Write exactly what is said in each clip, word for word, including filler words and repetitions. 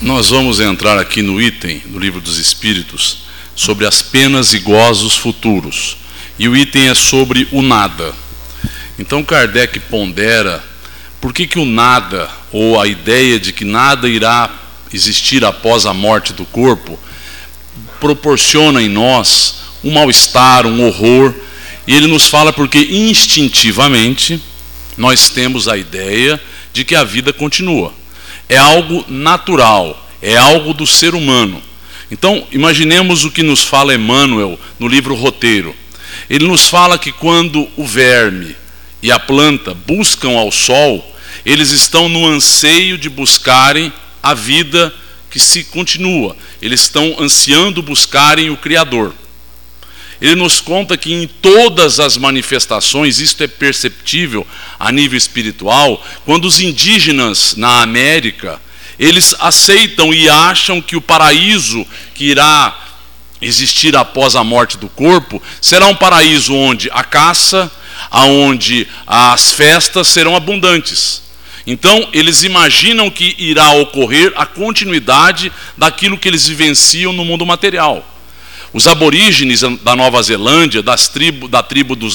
Nós vamos entrar aqui no item do Livro dos Espíritos sobre as penas e gozos futuros. E o item é sobre o nada. Então Kardec pondera por que que o nada, ou a ideia de que nada irá existir após a morte do corpo, proporciona em nós um mal-estar, um horror. E ele nos fala porque instintivamente nós temos a ideia de que a vida continua. É algo natural, é algo do ser humano. Então, imaginemos o que nos fala Emmanuel no livro Roteiro. Ele nos fala que quando o verme e a planta buscam ao sol, eles estão no anseio de buscarem a vida que se continua. Eles estão ansiando buscarem o Criador. Ele nos conta que em todas as manifestações, isto é perceptível a nível espiritual, quando os indígenas na América, eles aceitam e acham que o paraíso que irá existir após a morte do corpo será um paraíso onde a caça, onde as festas serão abundantes. Então, eles imaginam que irá ocorrer a continuidade daquilo que eles vivenciam no mundo material. Os aborígenes da Nova Zelândia, das tribo, da tribo dos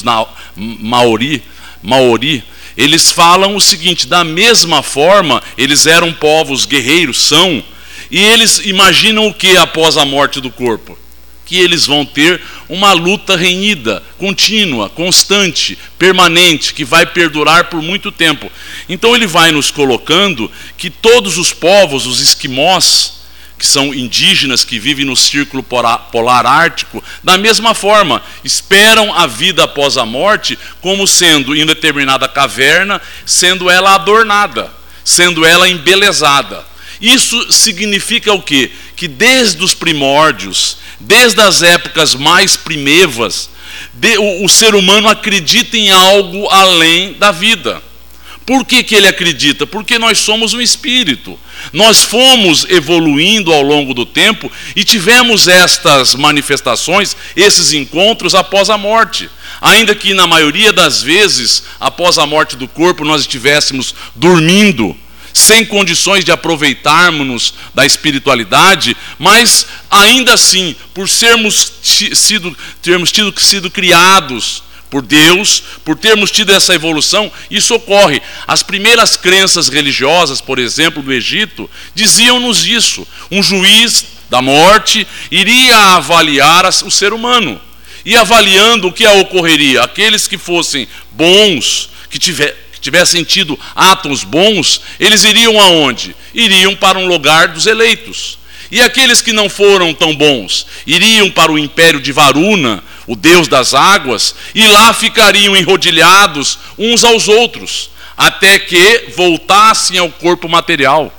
Maori, Maori, eles falam o seguinte: da mesma forma, eles eram povos guerreiros, são, e eles imaginam o que após a morte do corpo? Que eles vão ter uma luta renhida, contínua, constante, permanente, que vai perdurar por muito tempo. Então ele vai nos colocando que todos os povos, os esquimós, que são indígenas que vivem no círculo polar ártico, da mesma forma, esperam a vida após a morte como sendo em determinada caverna, sendo ela adornada, sendo ela embelezada. Isso significa o quê? Que desde os primórdios, desde as épocas mais primevas, o, o ser humano acredita em algo além da vida. Por que que ele acredita? Porque nós somos um espírito. Nós fomos evoluindo ao longo do tempo e tivemos estas manifestações, esses encontros após a morte. Ainda que na maioria das vezes, após a morte do corpo, nós estivéssemos dormindo, sem condições de aproveitarmos da espiritualidade, mas ainda assim, por sermos sido, termos tido sido criados por Deus, por termos tido essa evolução, isso ocorre. As primeiras crenças religiosas, por exemplo, do Egito, diziam-nos isso. Um juiz da morte iria avaliar o ser humano. E avaliando, o que ocorreria? Aqueles que fossem bons, que tivessem, que tivessem tido atos bons, eles iriam aonde? Iriam para um lugar dos eleitos. E aqueles que não foram tão bons, iriam para o império de Varuna, o deus das águas, e lá ficariam enrodilhados uns aos outros, até que voltassem ao corpo material.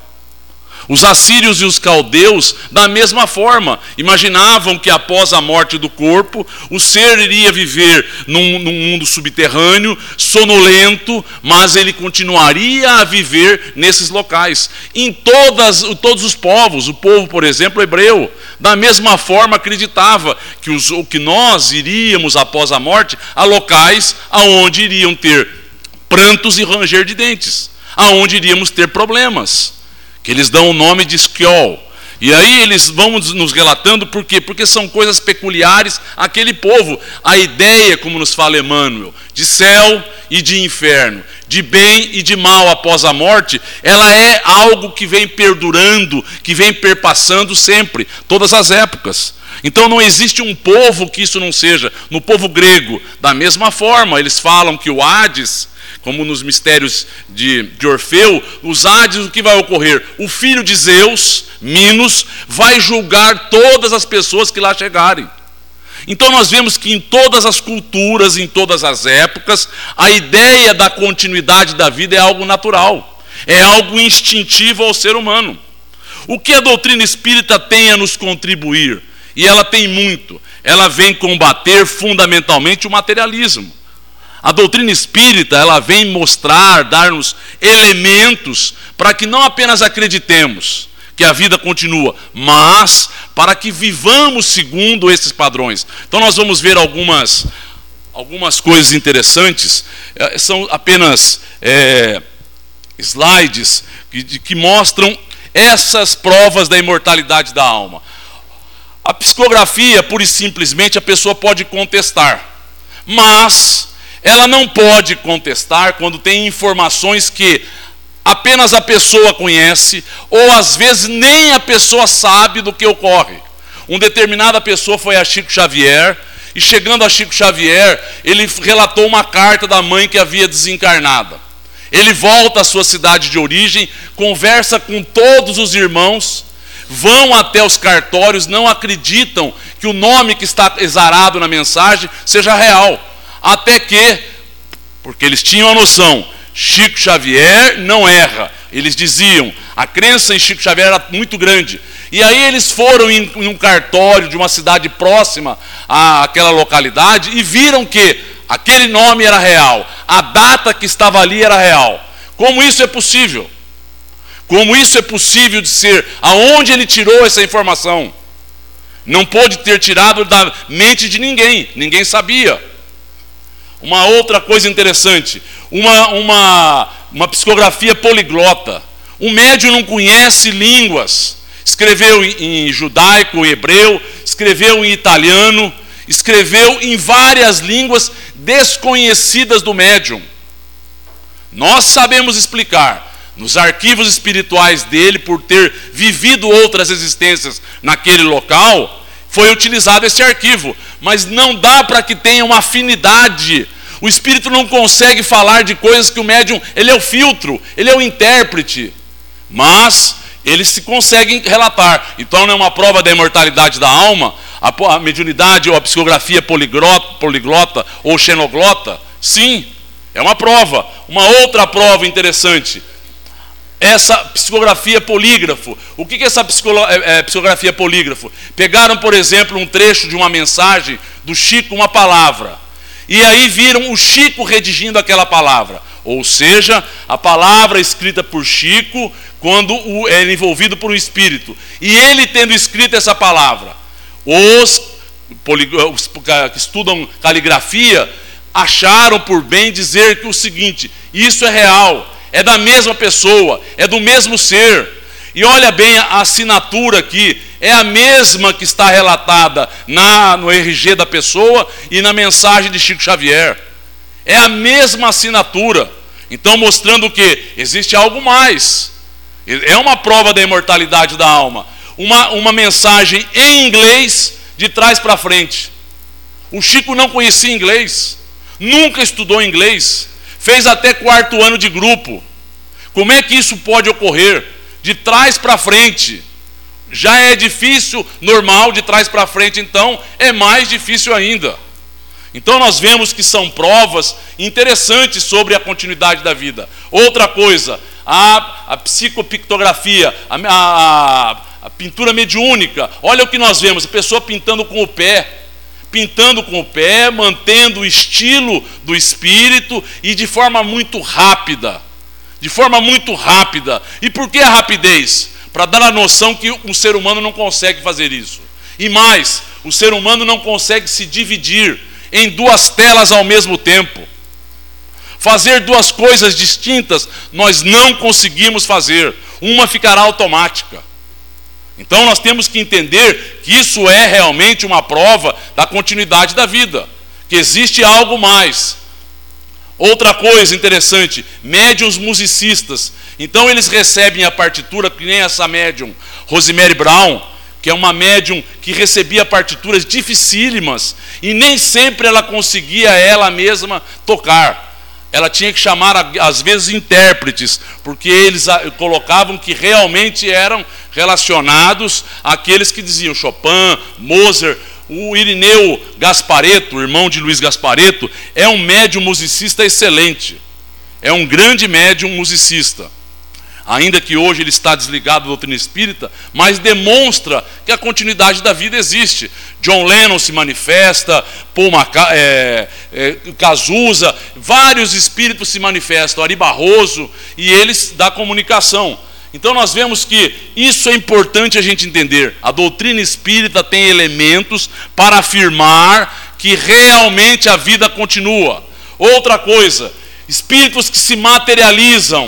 Os assírios e os caldeus, da mesma forma, imaginavam que após a morte do corpo, o ser iria viver num, num mundo subterrâneo, sonolento, mas ele continuaria a viver nesses locais. Em todas, todos os povos, o povo, por exemplo, hebreu, da mesma forma acreditava que, os, que nós iríamos, após a morte, a locais aonde iriam ter prantos e ranger de dentes, aonde iríamos ter problemas, que eles dão o nome de Esquiol. E aí eles vão nos relatando por quê? Porque são coisas peculiares àquele povo. A ideia, como nos fala Emmanuel, de céu e de inferno, de bem e de mal após a morte, ela é algo que vem perdurando, que vem perpassando sempre, todas as épocas. Então não existe um povo que isso não seja. No povo grego, da mesma forma, eles falam que o Hades, como nos mistérios de, de Orfeu, os Hades, o que vai ocorrer? O filho de Zeus, Minos, vai julgar todas as pessoas que lá chegarem. Então nós vemos que em todas as culturas, em todas as épocas, a ideia da continuidade da vida é algo natural, é algo instintivo ao ser humano. O que a doutrina espírita tem a nos contribuir? E ela tem muito. Ela vem combater fundamentalmente o materialismo. A doutrina espírita, ela vem mostrar, dar-nos elementos para que não apenas acreditemos que a vida continua, mas para que vivamos segundo esses padrões. Então nós vamos ver algumas, algumas coisas interessantes. São apenas é, slides que, que mostram essas provas da imortalidade da alma? A psicografia, pura e simplesmente, a pessoa pode contestar, mas ela não pode contestar quando tem informações que apenas a pessoa conhece, ou às vezes nem a pessoa sabe do que ocorre. Uma determinada pessoa foi a Chico Xavier, e chegando a Chico Xavier, ele relatou uma carta da mãe que havia desencarnada. Ele volta à sua cidade de origem, conversa com todos os irmãos, vão até os cartórios, não acreditam que o nome que está exarado na mensagem seja real. Até que, porque eles tinham a noção, Chico Xavier não erra. Eles diziam, a crença em Chico Xavier era muito grande. E aí eles foram em, em um cartório de uma cidade próxima àquela localidade e viram que aquele nome era real, a data que estava ali era real. Como isso é possível? Como isso é possível de ser? Aonde ele tirou essa informação? Não pôde ter tirado da mente de ninguém, ninguém sabia. Uma outra coisa interessante, uma, uma, uma psicografia poliglota. O médium não conhece línguas. Escreveu em, em judaico, em hebreu, escreveu em italiano, escreveu em várias línguas desconhecidas do médium. Nós sabemos explicar. Nos arquivos espirituais dele, por ter vivido outras existências naquele local, foi utilizado esse arquivo. Mas não dá para que tenha uma afinidade. O espírito não consegue falar de coisas que o médium, ele é o filtro, ele é o intérprete. Mas eles se conseguem relatar. Então não é uma prova da imortalidade da alma, a mediunidade ou a psicografia poliglota, poliglota ou xenoglota? Sim, é uma prova. Uma outra prova interessante, essa psicografia polígrafo. O que é essa psicografia polígrafo? Pegaram, por exemplo, um trecho de uma mensagem do Chico, uma palavra, e aí viram o Chico redigindo aquela palavra. Ou seja, a palavra escrita por Chico, quando é envolvido por um espírito. E ele tendo escrito essa palavra. Os, os que estudam caligrafia acharam por bem dizer que o seguinte, isso é real, é da mesma pessoa, é do mesmo ser. E olha bem, a assinatura aqui é a mesma que está relatada na, no R G da pessoa e na mensagem de Chico Xavier. É a mesma assinatura. Então mostrando que existe algo mais. É uma prova da imortalidade da alma. Uma, uma mensagem em inglês de trás para frente. O Chico não conhecia inglês, nunca estudou inglês, fez até quarto ano de grupo. Como é que isso pode ocorrer? De trás para frente. Já é difícil, normal, de trás para frente, então é mais difícil ainda. Então nós vemos que são provas interessantes sobre a continuidade da vida. Outra coisa, a, a psicopictografia, a, a, a pintura mediúnica. Olha o que nós vemos, a pessoa pintando com o pé. Pintando com o pé, mantendo o estilo do espírito e de forma muito rápida. De forma muito rápida. E por que a rapidez? Para dar a noção que o ser humano não consegue fazer isso. E mais, o ser humano não consegue se dividir em duas telas ao mesmo tempo. Fazer duas coisas distintas, nós não conseguimos fazer. Uma ficará automática. Então nós temos que entender que isso é realmente uma prova da continuidade da vida. Que existe algo mais. Outra coisa interessante, médiuns musicistas. Então eles recebem a partitura, que nem essa médium, Rosemary Brown, que é uma médium que recebia partituras dificílimas e nem sempre ela conseguia ela mesma tocar. Ela tinha que chamar, às vezes, intérpretes, porque eles colocavam que realmente eram relacionados àqueles que diziam Chopin, Mozart. O Irineu Gasparetto, irmão de Luiz Gasparetto, é um médium musicista excelente. É um grande médium musicista. Ainda que hoje ele está desligado da doutrina espírita, mas demonstra que a continuidade da vida existe. John Lennon se manifesta, Paul Maca, é, é, Cazuza, vários espíritos se manifestam, Ari Barroso, e eles da comunicação. Então nós vemos que isso é importante a gente entender. A doutrina espírita tem elementos para afirmar que realmente a vida continua. Outra coisa, espíritos que se materializam.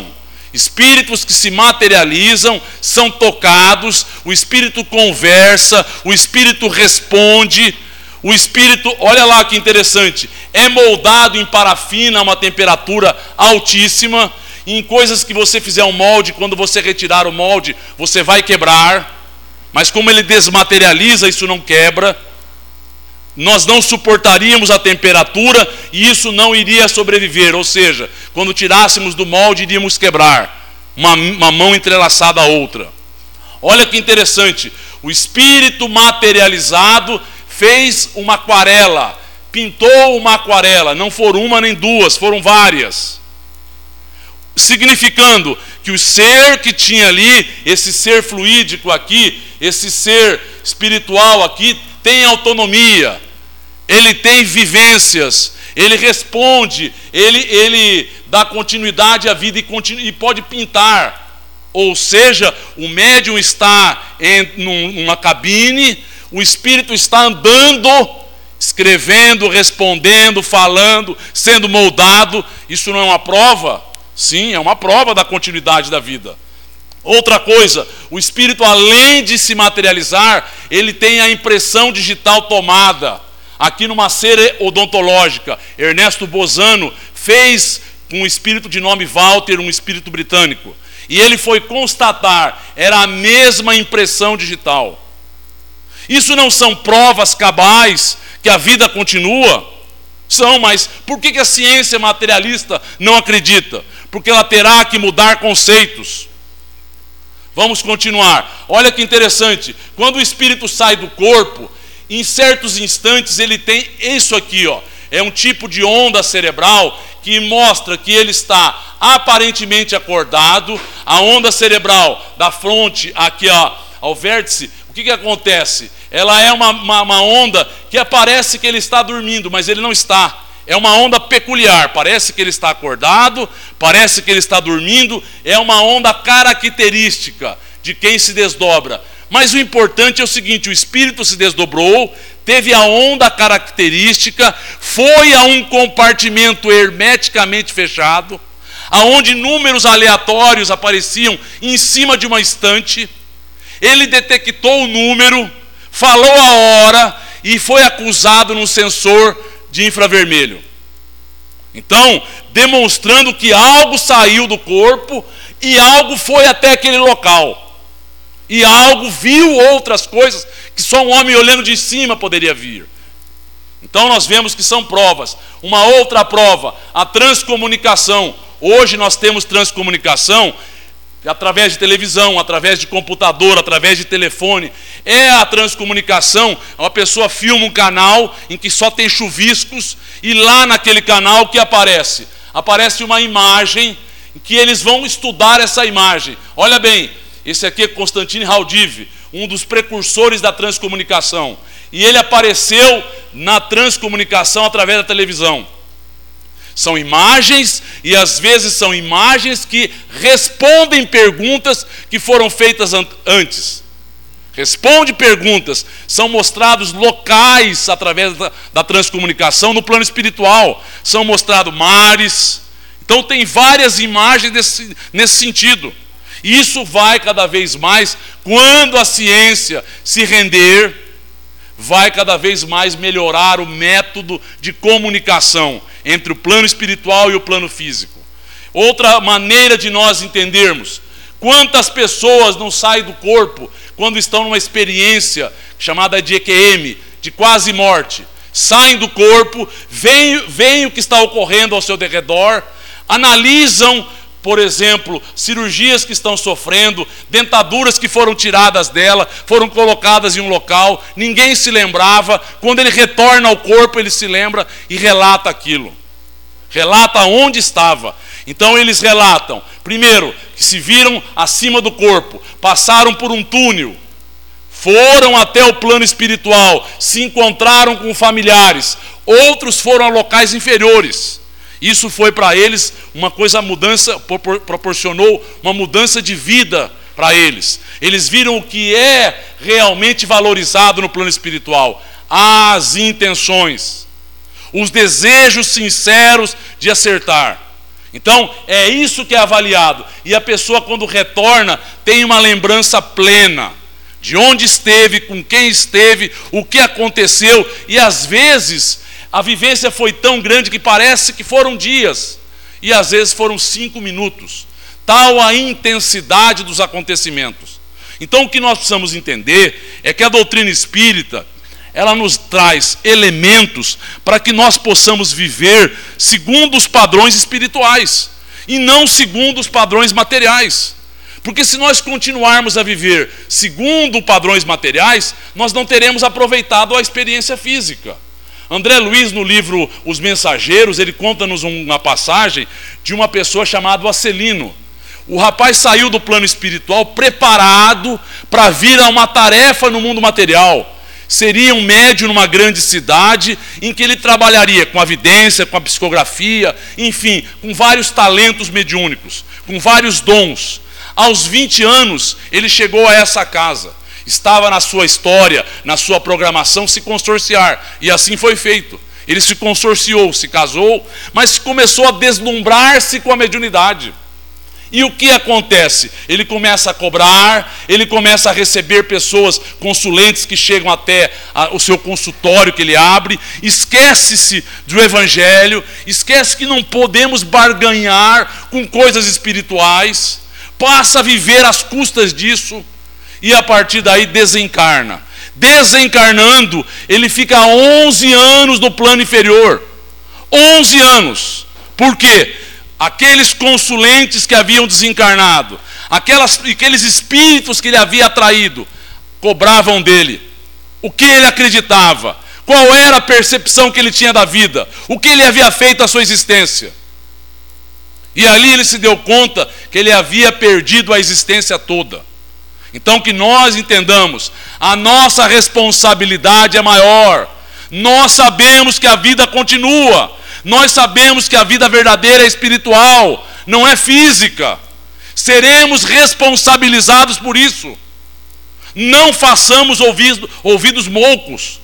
Espíritos que se materializam, são tocados, o Espírito conversa, o Espírito responde, o Espírito, olha lá que interessante, é moldado em parafina a uma temperatura altíssima, em coisas que você fizer um molde, quando você retirar o molde, você vai quebrar, mas como ele desmaterializa, isso não quebra. Nós não suportaríamos a temperatura e isso não iria sobreviver, ou seja, quando tirássemos do molde, iríamos quebrar, uma, uma mão entrelaçada à outra. Olha que interessante, o Espírito materializado fez uma aquarela, pintou uma aquarela, não foram uma nem duas, foram várias, significando que o ser que tinha ali, esse ser fluídico aqui, esse ser espiritual aqui, tem autonomia, ele tem vivências, ele responde, ele, ele dá continuidade à vida e, continu, e pode pintar. Ou seja, o médium está em numa cabine, o espírito está andando, escrevendo, respondendo, falando, sendo moldado. Isso não é uma prova? Sim, é uma prova da continuidade da vida. Outra coisa, o espírito, além de se materializar, ele tem a impressão digital tomada. Aqui numa cera odontológica, Ernesto Bozano fez com um espírito de nome Walter, um espírito britânico. E ele foi constatar, era a mesma impressão digital. Isso não são provas cabais que a vida continua? São, mas por que a ciência materialista não acredita? Porque ela terá que mudar conceitos. Vamos continuar. Olha que interessante. Quando o espírito sai do corpo, em certos instantes ele tem isso aqui, ó. É um tipo de onda cerebral que mostra que ele está aparentemente acordado. A onda cerebral da fronte aqui, ó, ao vértice, o que, que acontece? Ela é uma, uma, uma onda que parece que ele está dormindo, mas ele não está. É uma onda peculiar, parece que ele está acordado, parece que ele está dormindo, é uma onda característica de quem se desdobra. Mas o importante é o seguinte, o espírito se desdobrou, teve a onda característica, foi a um compartimento hermeticamente fechado, aonde números aleatórios apareciam em cima de uma estante, ele detectou o número, falou a hora e foi acusado num sensor de infravermelho. Então, demonstrando que algo saiu do corpo e algo foi até aquele local. E algo viu outras coisas que só um homem olhando de cima poderia vir. Então nós vemos que são provas. Uma outra prova, a transcomunicação. Hoje nós temos transcomunicação através de televisão, através de computador, através de telefone. É a transcomunicação, uma pessoa filma um canal em que só tem chuviscos e lá naquele canal o que aparece? Aparece uma imagem em que eles vão estudar essa imagem. Olha bem, esse aqui é Constantine Haldiv, um dos precursores da transcomunicação. E ele apareceu na transcomunicação através da televisão. São imagens, e às vezes são imagens que respondem perguntas que foram feitas antes. Responde perguntas, são mostrados locais através da, da transcomunicação no plano espiritual. São mostrados mares. Então tem várias imagens desse, nesse sentido. E isso vai cada vez mais, quando a ciência se render, vai cada vez mais melhorar o método de comunicação entre o plano espiritual e o plano físico. Outra maneira de nós entendermos, quantas pessoas não saem do corpo quando estão numa experiência chamada de E Q M, de quase morte. Saem do corpo, veem, veem o que está ocorrendo ao seu derredor, analisam, por exemplo, cirurgias que estão sofrendo, dentaduras que foram tiradas dela, foram colocadas em um local, ninguém se lembrava. Quando ele retorna ao corpo, ele se lembra e relata aquilo. Relata onde estava. Então eles relatam, primeiro, que se viram acima do corpo, passaram por um túnel, foram até o plano espiritual, se encontraram com familiares, outros foram a locais inferiores. Isso foi para eles uma coisa, mudança, proporcionou uma mudança de vida para eles. Eles viram o que é realmente valorizado no plano espiritual: as intenções, os desejos sinceros de acertar. Então, é isso que é avaliado. E a pessoa, quando retorna, tem uma lembrança plena de onde esteve, com quem esteve, o que aconteceu. E às vezes, a vivência foi tão grande que parece que foram dias. E às vezes foram cinco minutos. Tal a intensidade dos acontecimentos. Então, o que nós precisamos entender é que a doutrina espírita, ela nos traz elementos para que nós possamos viver segundo os padrões espirituais e não segundo os padrões materiais. Porque se nós continuarmos a viver segundo padrões materiais, nós não teremos aproveitado a experiência física. André Luiz, no livro Os Mensageiros, ele conta-nos uma passagem de uma pessoa chamada Acelino. O rapaz saiu do plano espiritual preparado para vir a uma tarefa no mundo material. Seria um médium numa grande cidade em que ele trabalharia com a vidência, com a psicografia, enfim, com vários talentos mediúnicos, com vários dons. Aos vinte anos, ele chegou a essa casa. Estava na sua história, na sua programação, se consorciar. E assim foi feito. Ele se consorciou, se casou, mas começou a deslumbrar-se com a mediunidade. E o que acontece? Ele começa a cobrar, ele começa a receber pessoas, consulentes que chegam até a, o seu consultório que ele abre, esquece-se do evangelho, esquece que não podemos barganhar com coisas espirituais, passa a viver às custas disso e a partir daí desencarna. Desencarnando, ele fica onze anos no plano inferior. onze anos. Por quê? Aqueles consulentes que haviam desencarnado, aquelas, aqueles espíritos que ele havia atraído, cobravam dele o que ele acreditava, qual era a percepção que ele tinha da vida, o que ele havia feito à sua existência. E ali ele se deu conta que ele havia perdido a existência toda. Então que nós entendamos, a nossa responsabilidade é maior. Nós sabemos que a vida continua. Nós sabemos que a vida verdadeira é espiritual, não é física. Seremos responsabilizados por isso. Não façamos ouvidos, ouvidos moucos.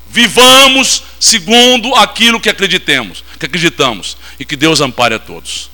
Vivamos segundo aquilo que acreditemos, que acreditamos. E que Deus ampare a todos.